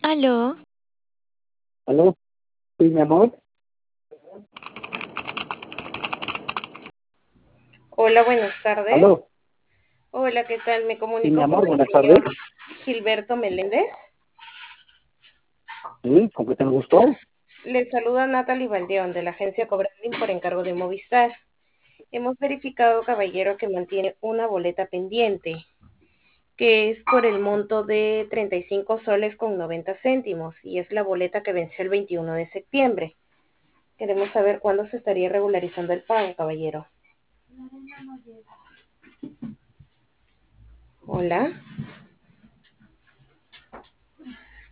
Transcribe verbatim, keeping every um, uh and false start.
Aló, ¿Aló? Sí, mi amor. Hola, buenas tardes. ¿Aló? Hola, ¿qué tal? Me Sí, mi comunico con amor, el buenas tardes. señor Gilberto Meléndez. Sí, ¿con qué te gustó? Le saluda Natalie Valdeón de la agencia Cobrandín por encargo de Movistar. Hemos verificado, caballero, que mantiene una boleta pendiente, que es por el monto de treinta y cinco soles con noventa céntimos, y es la boleta que venció el veintiuno de septiembre. Queremos saber cuándo se estaría regularizando el pago, caballero. Hola.